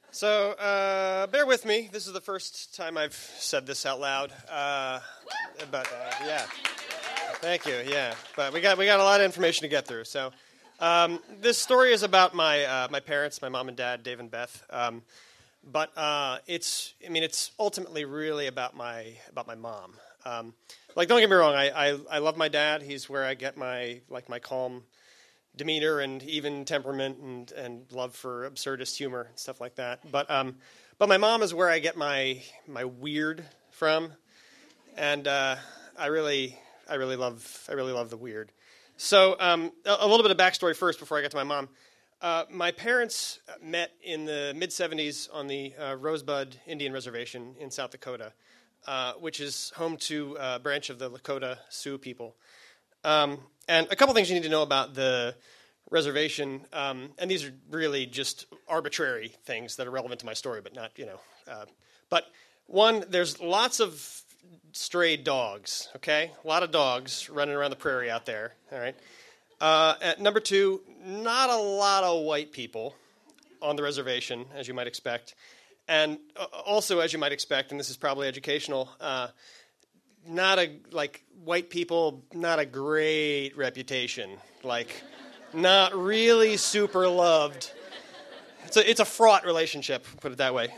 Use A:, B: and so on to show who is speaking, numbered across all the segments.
A: So, bear with me. This is the first time I've said this out loud. Yeah. Thank you. Yeah, but we got a lot of information to get through. So, this story is about my parents, my mom and dad, Dave and Beth. But it's ultimately really about my mom. Don't get me wrong. I love my dad. He's where I get my calm demeanor and even temperament and love for absurdist humor and stuff like that. But my mom is where I get my weird from, and I really love the weird. So a little bit of backstory first before I get to my mom. My parents met in the mid-'70s on the Rosebud Indian Reservation in South Dakota, which is home to a branch of the Lakota Sioux people. And a couple things you need to know about the reservation, and these are really just arbitrary things that are relevant to my story, but not, But one, there's lots of stray dogs, okay? A lot of dogs running around the prairie out there, all right? Number two, not a lot of white people on the reservation, as you might expect. And also, as you might expect, and this is probably educational, white people, not a great reputation. Not really super loved. It's a fraught relationship, put it that way.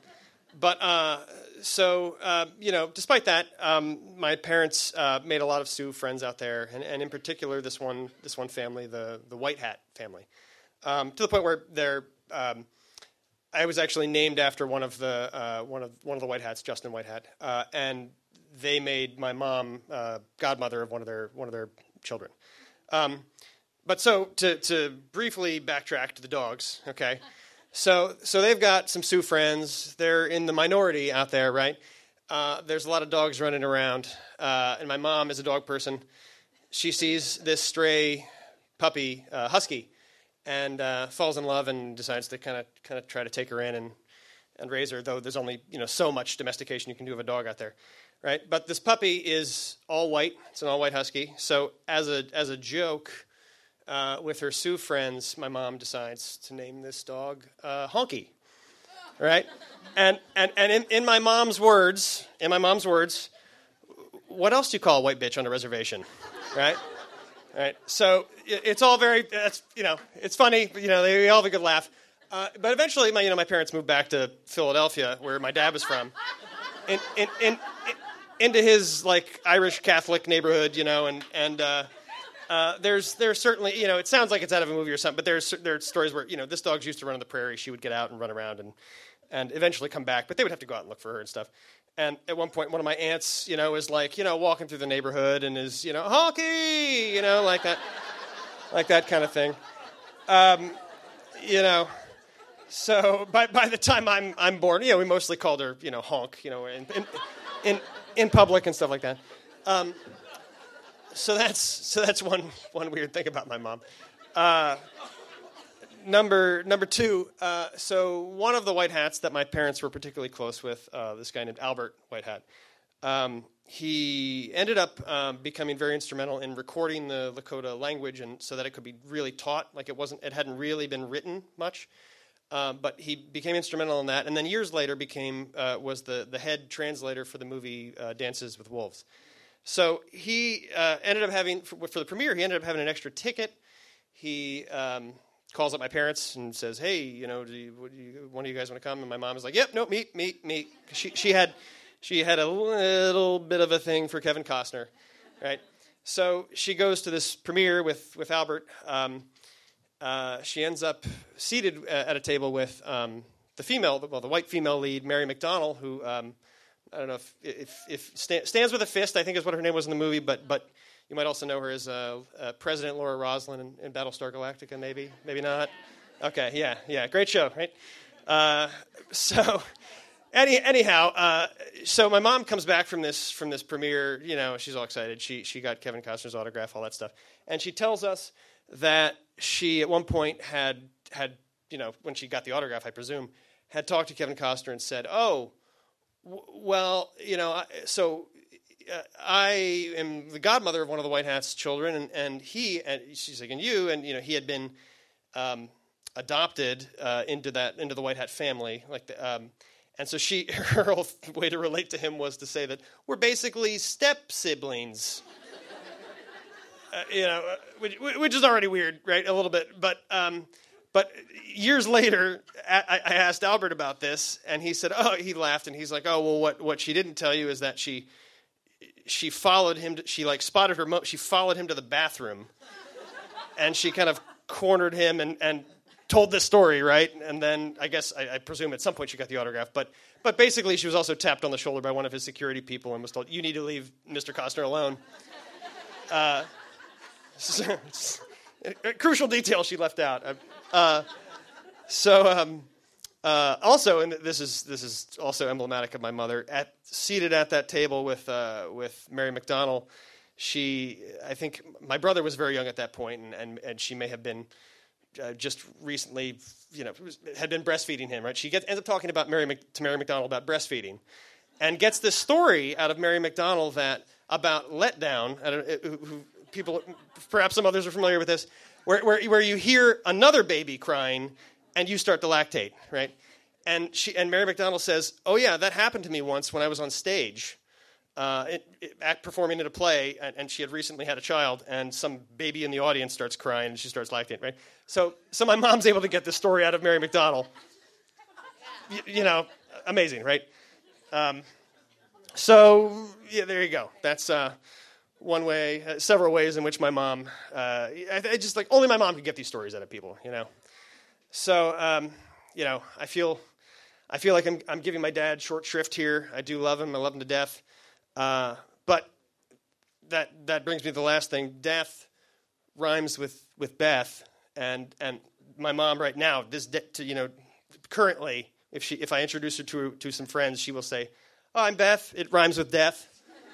A: Despite that, my parents made a lot of Sioux friends out there, and in particular, this one family, the White Hat family, to the point where I was actually named after one of the White Hats, Justin White Hat, and they made my mom godmother of one of their children. But to briefly backtrack to the dogs, okay. So they've got some Sioux friends. They're in the minority out there, right? There's a lot of dogs running around, and my mom is a dog person. She sees this stray puppy, husky, and falls in love and decides to kind of try to take her in and raise her. Though there's only so much domestication you can do of a dog out there, right? But this puppy is all white. It's an all white husky. So as a joke. With her Sioux friends, my mom decides to name this dog Honky, right? And in my mom's words, what else do you call a white bitch on a reservation, right? Right. So it's all very, it's funny, they all have a good laugh. But eventually, my parents moved back to Philadelphia, where my dad was from, into his Irish Catholic neighborhood, there's certainly, it sounds like it's out of a movie or something, but there are stories where, this dog used to run on the prairie. She would get out and run around and eventually come back, but they would have to go out and look for her and stuff. And at one point, one of my aunts, is walking through the neighborhood and is, Honky, like that kind of thing. So by the time I'm born, we mostly called her, honk, in public and stuff like that. So that's one weird thing about my mom. Number two, so one of the White Hats that my parents were particularly close with, this guy named Albert White Hat, he ended up becoming very instrumental in recording the Lakota language, and so that it could be really taught. It hadn't really been written much, but he became instrumental in that. And then years later was the head translator for the movie Dances with Wolves. So he ended up having, for the premiere, he ended up having an extra ticket. He calls up my parents and says, hey, one of you guys want to come? And my mom is like, yep, no, me. She had a little bit of a thing for Kevin Costner, right? So she goes to this premiere with Albert. She ends up seated at a table with the white female lead, Mary McDonnell, who... I don't know if Stands with a Fist, I think is what her name was in the movie, but you might also know her as President Laura Roslin in Battlestar Galactica, maybe not. Okay, yeah, great show, right? Anyhow, so my mom comes back from this premiere, she's all excited. She got Kevin Costner's autograph, all that stuff, and she tells us that she at one point had when she got the autograph, I presume, had talked to Kevin Costner and said, oh. Well, I am the godmother of one of the White Hats' children, and she's like, and you, and he had been adopted into the White Hat family, and so her whole way to relate to him was to say that we're basically step siblings, which is already weird, right? A little bit, but years later, I asked Albert about this, and he said, he laughed, and he's like, well, what she didn't tell you is that she followed him. She spotted her. She followed him to the bathroom, and she kind of cornered him and told this story, right? And then I guess I presume at some point she got the autograph, but basically she was also tapped on the shoulder by one of his security people and was told, "You need to leave Mr. Costner alone." A crucial detail she left out. Also, and this is also emblematic of my mother, seated at that table with Mary McDonnell, I think my brother was very young at that point, and she may have been just recently, had been breastfeeding him, right? She ends up talking about Mary McDonnell about breastfeeding, and gets this story out of Mary McDonnell about letdown. I don't know, people, perhaps some others are familiar with this, where you hear another baby crying and you start to lactate, right? And Mary McDonnell says, "Oh yeah, that happened to me once when I was on stage, performing in a play, and she had recently had a child, and some baby in the audience starts crying and she starts lactating, right?" So my mom's able to get this story out of Mary McDonnell. Amazing, right? So yeah, there you go. That's one way, several ways in which my mom, I just only my mom can get these stories out of people, So, I feel like I'm giving my dad short shrift here. I do love him. I love him to death. But that brings me to the last thing. Death rhymes with Beth, and my mom right now, currently, if I introduce her to some friends, she will say, "Oh, I'm Beth. It rhymes with death."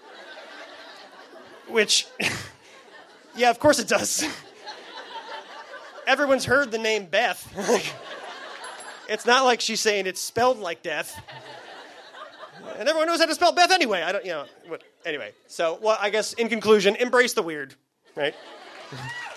A: Which, yeah, of course it does. Everyone's heard the name Beth. It's not like she's saying it's spelled like death. And everyone knows how to spell Beth anyway. Anyway. So, I guess in conclusion, embrace the weird, right?